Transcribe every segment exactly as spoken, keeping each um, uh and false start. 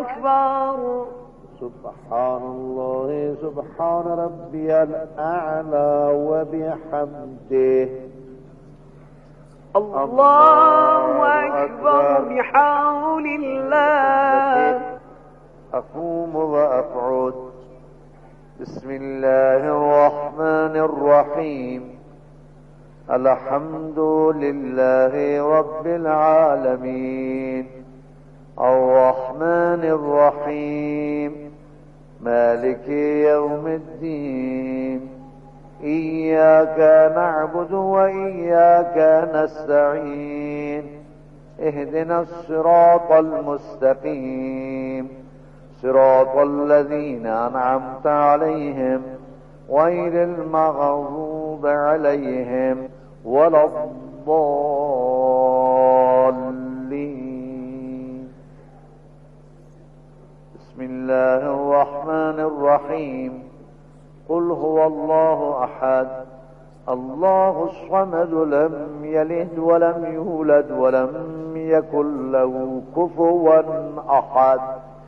أكبر. سبحان الله سبحان ربي الأعلى وبحمده. الله أكبر بحول الله. أقوم وأقعد. بسم الله الرحمن الرحيم. الحمد لله رب العالمين الرحمن الرحيم مالك يوم الدين إياك نعبد وإياك نستعين اهدنا الصراط المستقيم صراط الذين أنعمت عليهم غير المغضوب عليهم ولا الضالين. بسم الله الرحمن الرحيم. قل هو الله أحد الله الصمد لم يلد ولم يولد ولم يكن له كفوا أحد.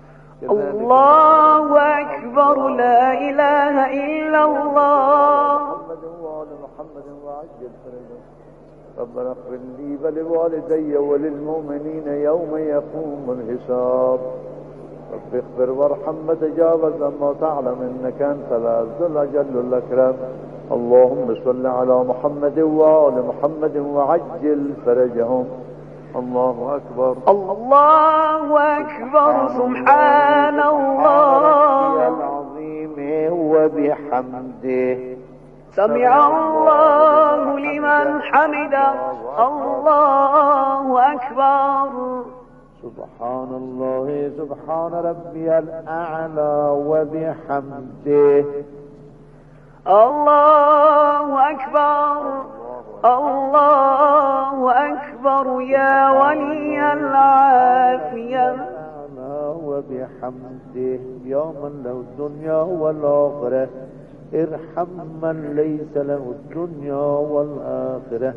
الله أكبر لا إله إلا الله. محمد وآل محمد وعجل فرجهم. ربنا اغفر لي ولوالدي وللمؤمنين يوم يقوم الحساب. رب اغفر وارحم وتجاوز عما تعلم إنك أنت العز الأجل الأكرم. اللهم صل على محمد وآل محمد وعجل فرجهم. الله أكبر. الله أكبر سبحان الله العظيم وبحمده. سمع الله لمن حمده. الله أكبر. سبحان الله سبحان ربي الأعلى وبحمده. الله أكبر الله أكبر يا ولي العافية. وبحمده يا من له الدنيا والآخرة ارحم من ليس له الدنيا والآخرة.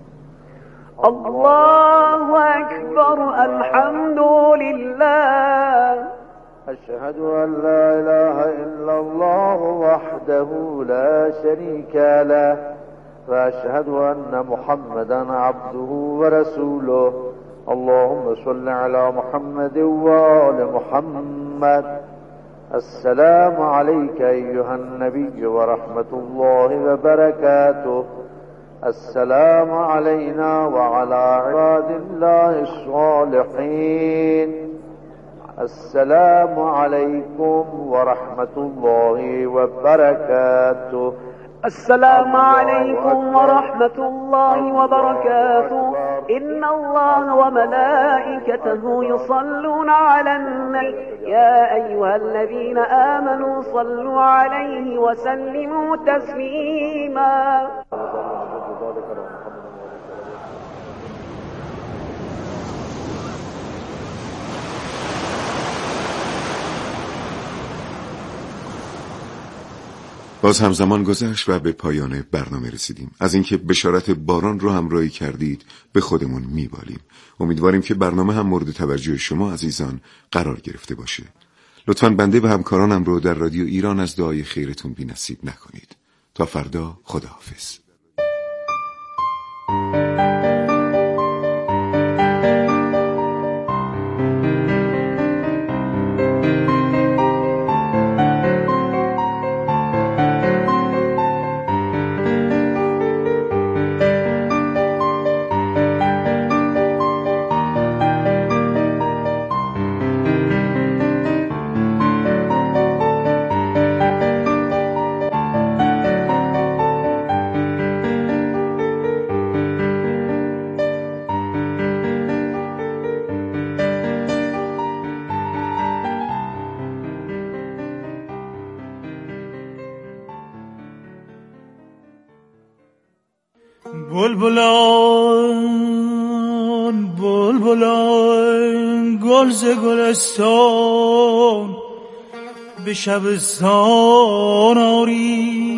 الله أكبر الحمد لله. أشهد أن لا إله إلا الله وحده لا شريك له وأشهد أن محمدا عبده ورسوله. اللهم صل على محمد وآل محمد. السلام عليك أيها النبي ورحمة الله وبركاته. السلام علينا وعلى عباد الله الصالحين. السلام عليكم ورحمة الله وبركاته. السلام عليكم ورحمة الله وبركاته. إن الله وملائكته يصلون على النبي يا أيها الذين آمنوا صلوا عليه وسلموا تسليما. باز هم زمان گذشت و به پایان برنامه رسیدیم. از اینکه بشارت باران رو همراهی کردید به خودمون میبالیم. امیدواریم که برنامه هم مورد توجه شما عزیزان قرار گرفته باشه. لطفاً بنده و همکارانم رو در رادیو ایران از دعای خیرتون بی‌نصیب نکنید. تا فردا، خداحافظ. بلبلان بلبلان گل ز گلستان به شبستان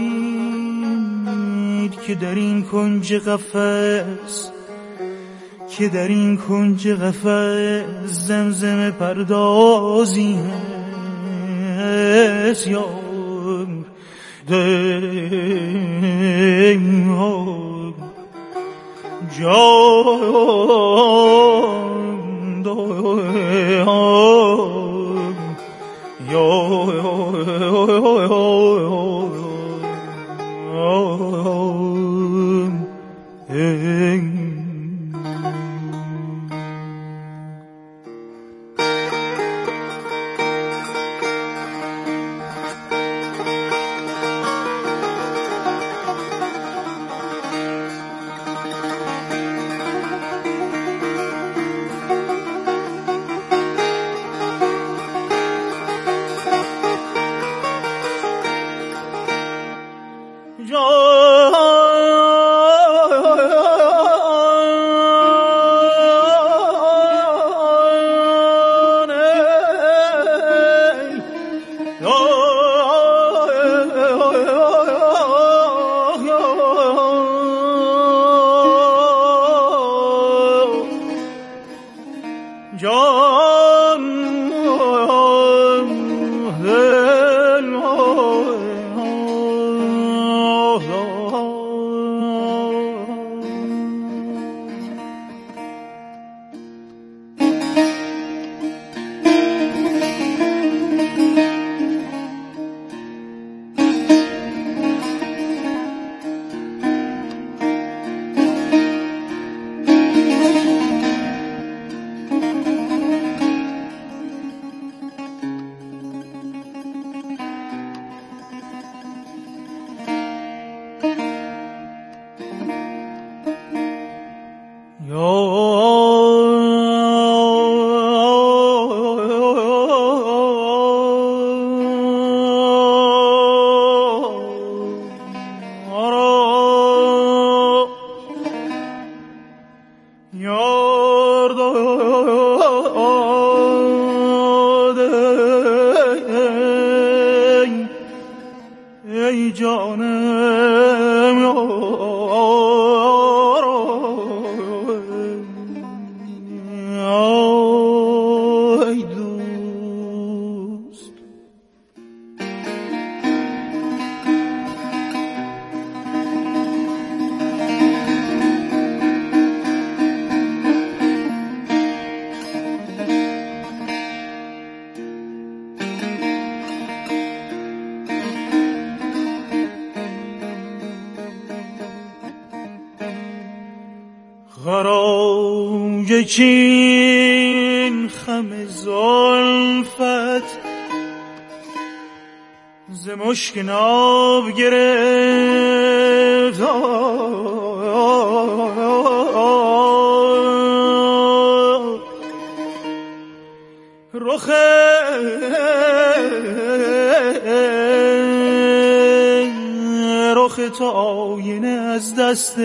آرید که در این کنج قفس که در این کنج قفس زمزم پردازی هست یا دیم ها جان دایم یا یکین خم زلفت ز مشک ناب گرفت رخ رخ تو آینه از دست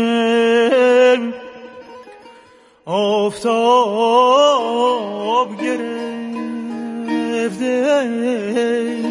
آفتاب گرفته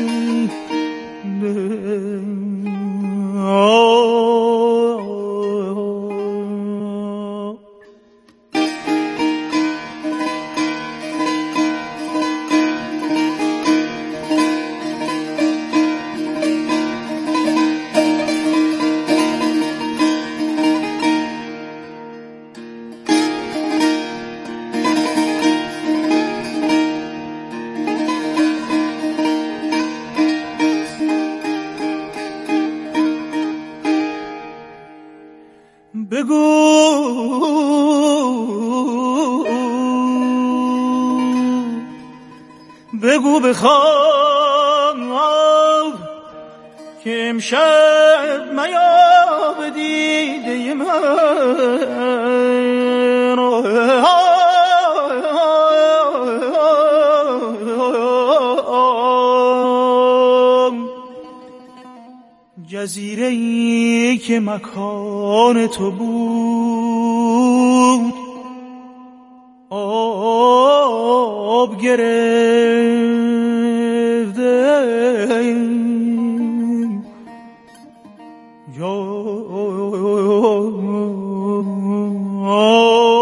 بگو بخواب که امشب میاب دیده من جزیره‌ای که مکان تو بود آب گرفته یا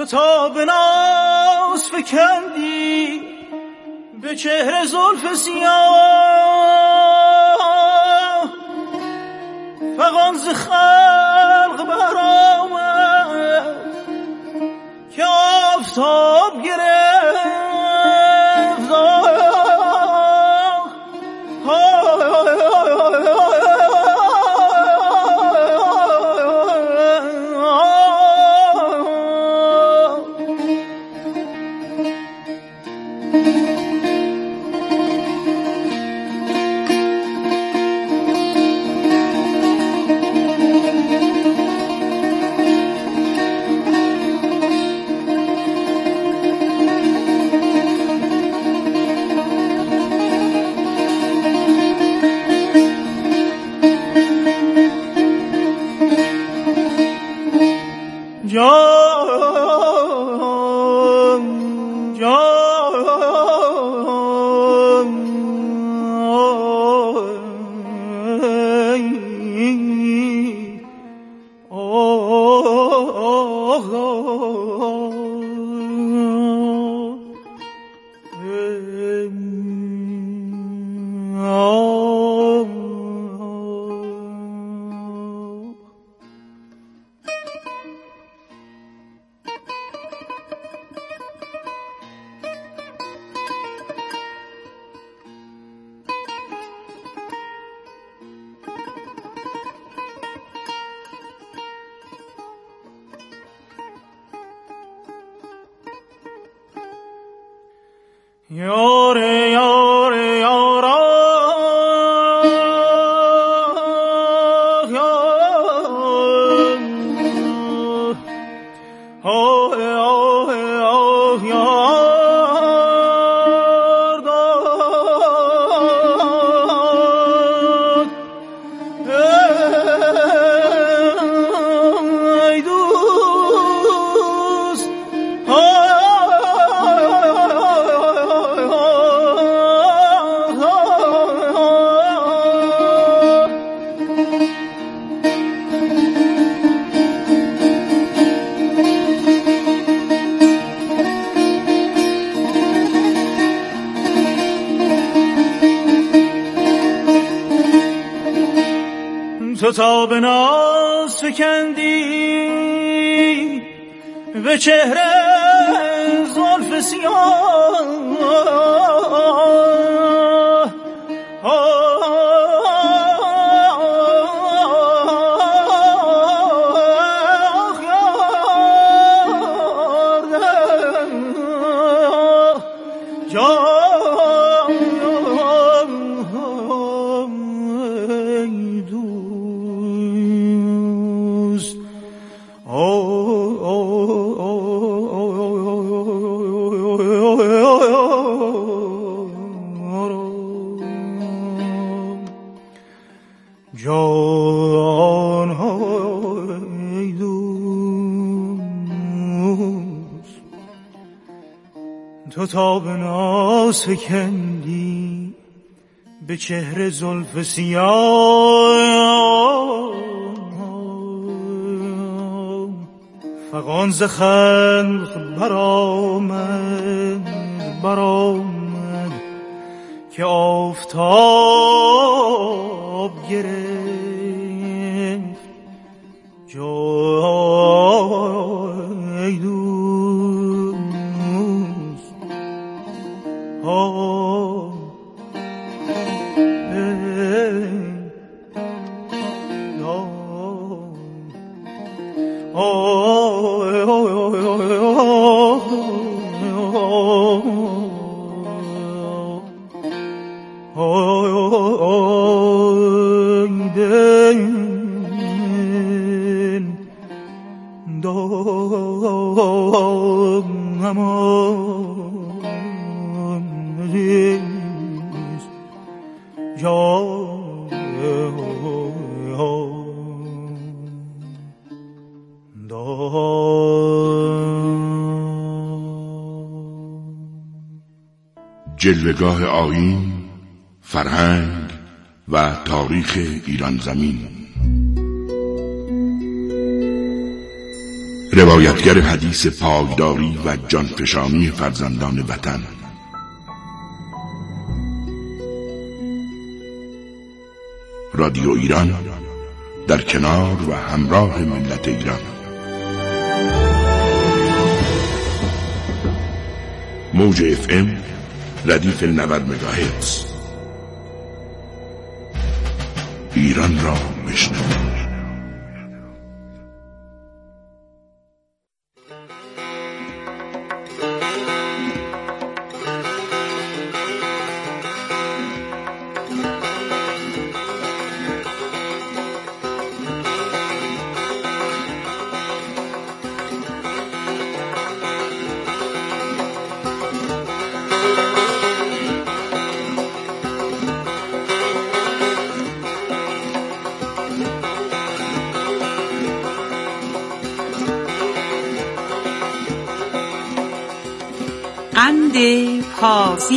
تو تا به ناز فکندی به چهره زلف سیاه، فغان ز خلق برآمد که آفتاب گرفت. یاره یاره یارا آه آه آه یار داد ای دوست تو تا به ناز فکندی به چهره زلف سیاه، جان های دوست تو تا به ناز فکندی به چهره زلف سیاه، فغان ز خلق برآمد برآمد که آفتاب گرفت جای دوست. آه جلوه‌گاه آیین، فرهنگ و تاریخ ایران زمین. روایتگر حدیث پایداری و جانفشانی فرزندان وطن. رادیو ایران در کنار و همراه ملت ایران. موج اف ام ردیف نود مگاهرتز. ایران را بشنوید. قند پازی.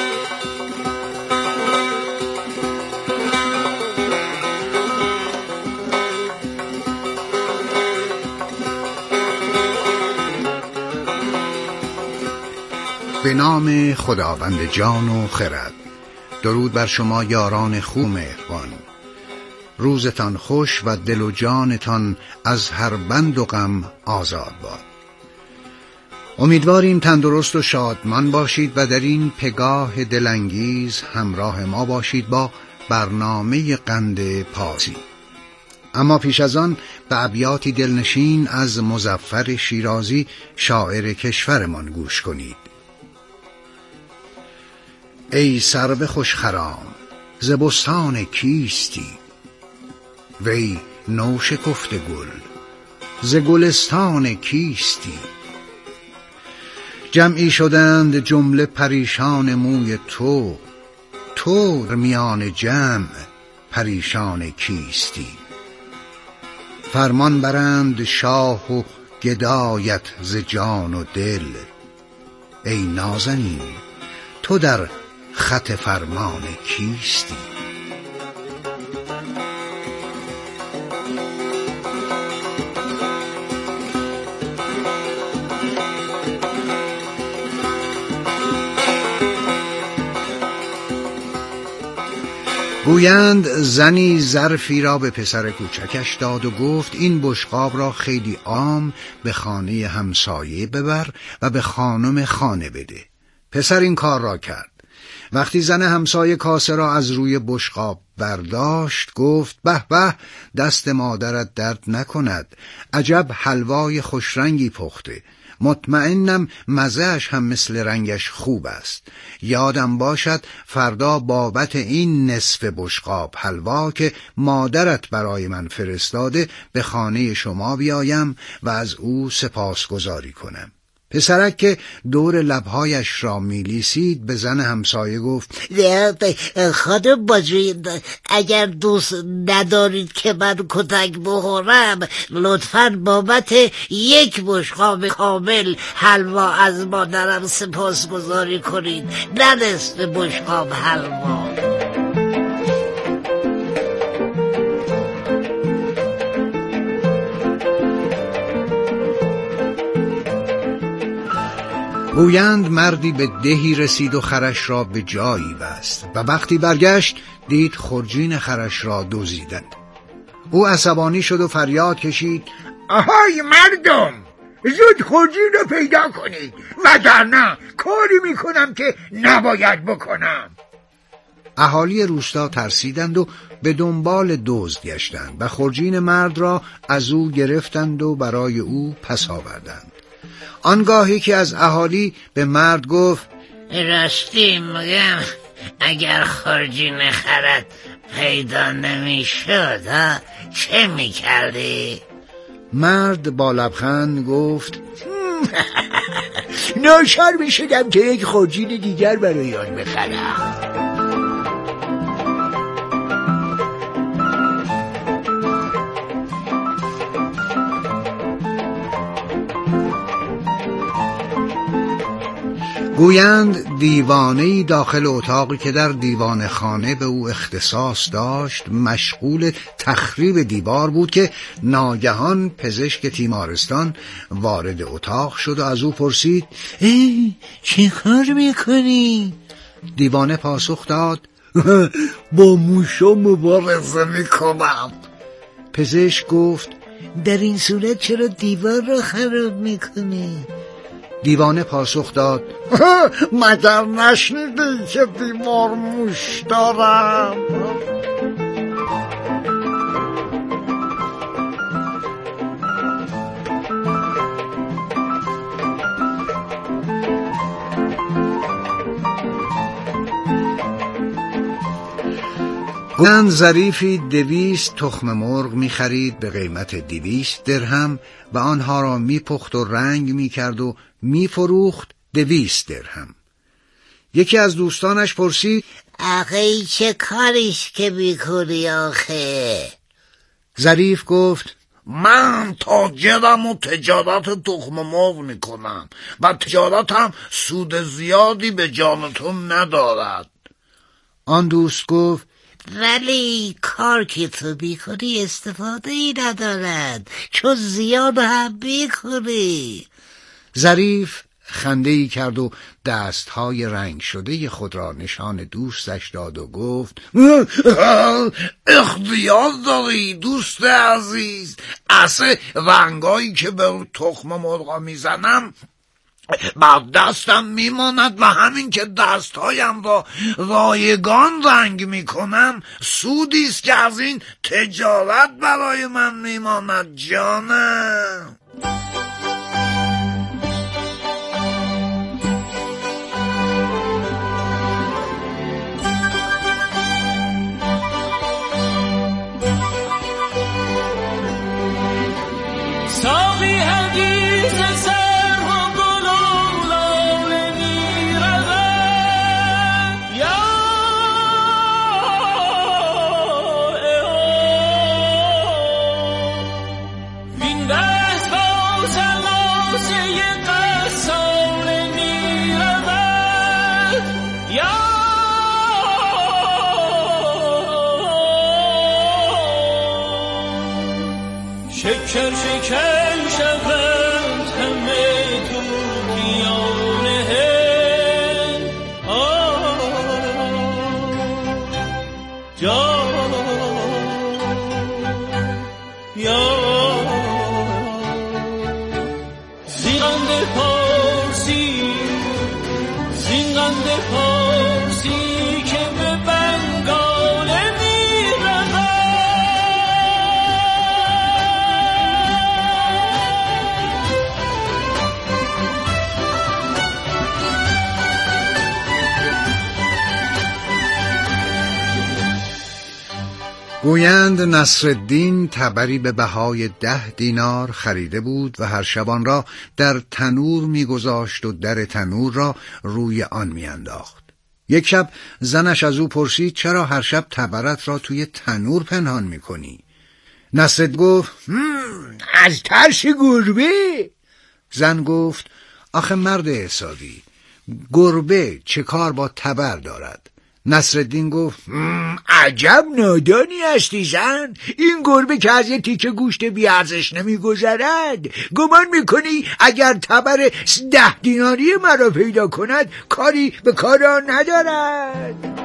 به نام خداوند جان و خرد. درود بر شما یاران خوب مهربان. روزتان خوش و دل و جانتان از هر بند و غم آزاد باد. امیدواریم تندرست و شادمان باشید و در این پگاه دلانگیز همراه ما باشید با برنامه قند پازی. اما پیش از آن به ابیاتی دلنشین از مظفر شیرازی شاعر کشورمان گوش کنید. ای سرو خوشخرام ز بستان کیستی، وی نوشکفت گل ز گلستان کیستی. جمعی شدند جمله پریشان موی تو، تو میان جمع پریشان کیستی. فرمان برند شاه و گدایت ز جان و دل، ای نازنین تو در خط فرمان کیستی. گویند زنی ظرفی را به پسر کوچکش داد و گفت این بشقاب را خیلی عام به خانه همسایه ببر و به خانم خانه بده. پسر این کار را کرد. وقتی زن همسایه کاسه را از روی بشقاب برداشت گفت به به، دست مادرت درد نکند، عجب حلوای خوشرنگی پخته، مطمئنم مزه‌اش هم مثل رنگش خوب است. یادم باشد فردا بابت این نصف بشقاب حلوا که مادرت برای من فرستاده به خانه شما بیایم و از او سپاسگزاری کنم. پسرک که دور لبهایش را میلیسید به زن همسایه گفت خانم باجید، اگر دوست ندارید که من کتک بخورم لطفاً بابت یک بشقاب کامل حلوا از مادرم سپاسگزاری کنید، نه نصف بشقاب حلوا. گویند مردی به دهی رسید و خرش را به جایی بست و وقتی برگشت دید خرجین خرش را دزدیدند. او عصبانی شد و فریاد کشید آهای مردم، زود خرجین رو پیدا کنید وگرنه کاری میکنم که نباید بکنم. اهالی روستا ترسیدند و به دنبال دزد گشتند و خرجین مرد را از او گرفتند و برای او پس آوردند. آنگاهی که از اهالی به مرد گفت راستی میگم اگر خرجین خرت پیدا نمیشد چه میکردی؟ مرد با لبخند گفت ناچار میشدم که یک خرجین دیگر برای آن بخرم. گویند دیوانه‌ای داخل اتاقی که در دیوان خانه به او اختصاص داشت مشغول تخریب دیوار بود که ناگهان پزشک تیمارستان وارد اتاق شد و از او پرسید: ای چی کار میکنی؟ دیوانه پاسخ داد: با موشا مبارزه میکنم. پزشک گفت: در این صورت چرا دیوار را خراب میکنی؟ دیوانه پاسخ داد: مگر نشنیدی که دیوار موش دارم؟ گویند ظریفی دویست تخم مرغ می خرید به قیمت دویست درهم و آنها را می پخت و رنگ می کرد و می فروخت دویست درهم. یکی از دوستانش پرسید: آخه چه کاریش که میکنی آخه؟ ظریف گفت: من تاجرم و تجارت تخم مرغ میکنم و تجارتم سود زیادی به جان تو ندارد. آن دوست گفت: ولی کار که تو بیکنی استفاده ای ندارد، چون زیاد هم بیکنی. ظریف خنده‌ای کرد و دستهای رنگ شده خود را نشان دوستش داد و گفت: اختیار داری دوست عزیز، اصلا رنگایی که به تخم مرغا میزنم بر دستم میماند و همین که دستهایم را رایگان رنگ میکنم سودیست که از این تجارت برای من میماند جانم. ساقی حدیث سر و گلولان میرود یا وین دست با سلاسه قصال میرود یا شکر شکر شود همه توتیانه جا یا زیغنده پارسی زیغنده پارسی که به بنگاله میرود گویند نصرالدین تبری به بهای ده دینار خریده بود و هر شب آن را در تنور میگذاشت و در تنور را روی آن میانداخت. یک شب زنش از او پرسید: چرا هر شب تبرت را توی تنور پنهان میکنی؟ نصرالدین گفت: از ترس گربه. زن گفت: آخه مرد حسابی، گربه چه کار با تبر دارد؟ نصرالدین گفت: عجب نادانی هستی زن، این گربه که از یه تیکه گوشت بیارزش نمیگذرد، گمان میکنی اگر تبر ده دیناری مرا پیدا کند کاری به کار آن ندارد؟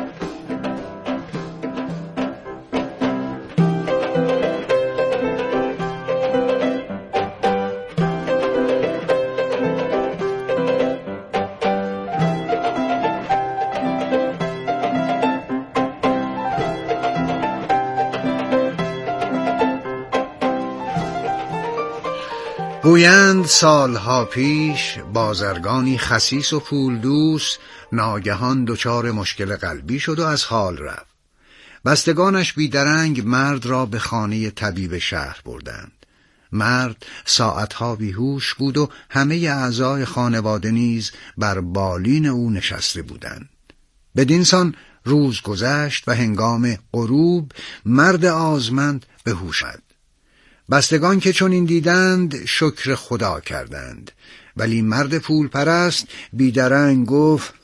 گویند سالها پیش بازرگانی خسیس و پولدوس ناگهان دچار مشکل قلبی شد و از حال رفت. بستگانش بیدرنگ مرد را به خانه طبیب شهر بردند. مرد ساعتها بیهوش بود و همه اعضای خانواده نیز بر بالین او نشسته بودند. بدینسان روز گذشت و هنگام غروب مرد آزمند به هوش آمد. بستگان که چون این دیدند شکر خدا کردند ولی مرد پول پرست بیدرنگ گفت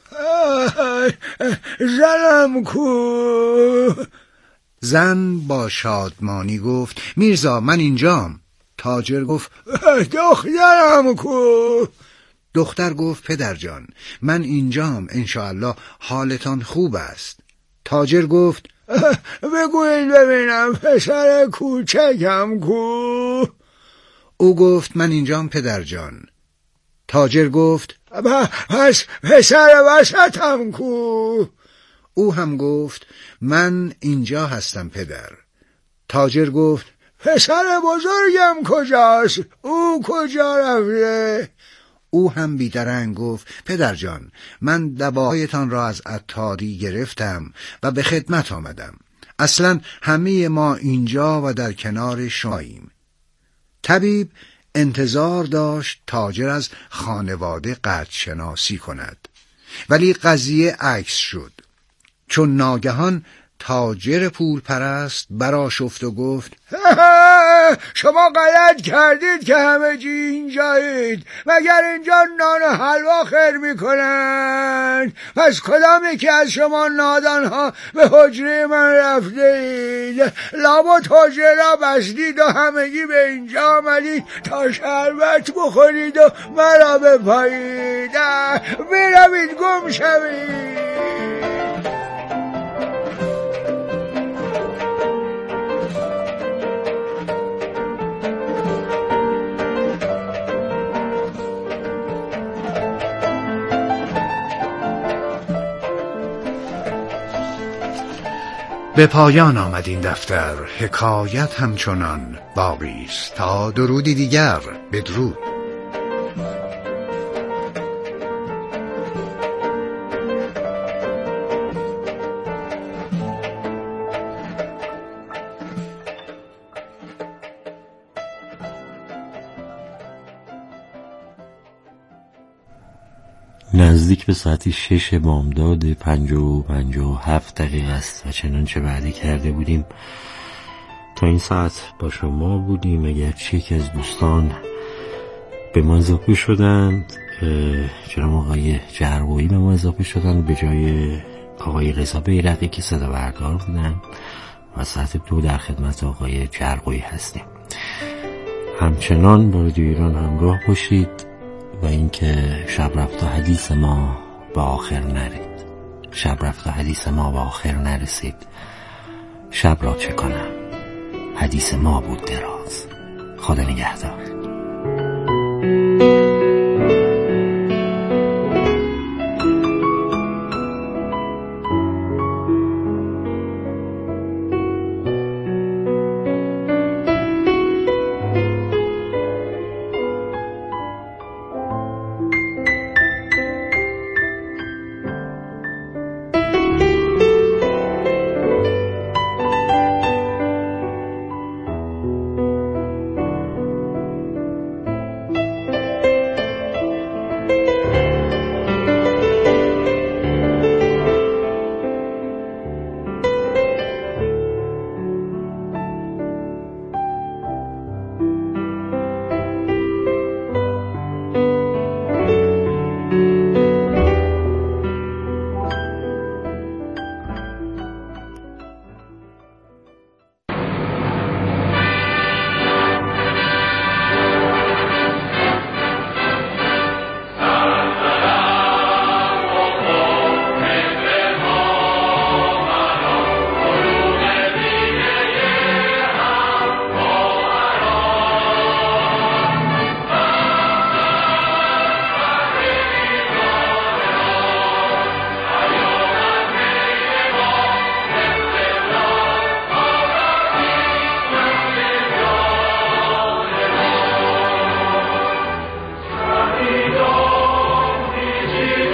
زنم کو؟ زن با شادمانی گفت میرزا من اینجام. تاجر گفت دخترم کو؟ دختر گفت پدر جان من اینجام، انشاءالله حالتان خوب است. تاجر گفت بگویید ببینم پسر کوچکم کو؟ او گفت من اینجام پدر جان. تاجر گفت پس پسر وسطم کو؟ او هم گفت من اینجا هستم پدر. تاجر گفت پسر بزرگم کجاست؟ او کجا رفته؟ او هم بیدرنگ گفت پدر جان من دواهایتان را از عطاری گرفتم و به خدمت آمدم. اصلا همه ما اینجا و در کنار شاییم. طبیب انتظار داشت تاجر از خانواده قدر شناسی کند، ولی قضیه عکس شد، چون ناگهان تاجر پول پرست برآشفت و گفت شما غلط کردید که همه جی اینجایید، مگر اینجا نان و حلوا خیر میکنن؟ پس کدام یکی از شما نادانها به حجره من رفتید؟ لابد حجره را بستید و همگی به اینجا آمدید تا شربت بخورید و مرا بپایید. بروید گم شوید. به پایان آمد این دفتر. حکایت همچنان باقی است. تا درودی دیگر، بدرود. نزدیک به ساعتی شش بامداد پنجاه و پنجاه و هفت دقیقه است و چنانچه وعده کرده بودیم تا این ساعت با شما بودیم. اگرچه یکی از دوستان به ما اضافه شدند، جناب آقای جرقویی به ما اضافه شدند به جای آقای رضا بیرقی که صدا بردار بودن و ساعت دو در خدمت آقای جرقویی هستیم. همچنان با رادیو ایران همراه باشید و اینکه شب رفت و حدیث ما به آخر نرید. شب رفت و حدیث ما به آخر نرسید. شب را چه کنم؟ حدیث ما بود دراز. خدا نگهدار.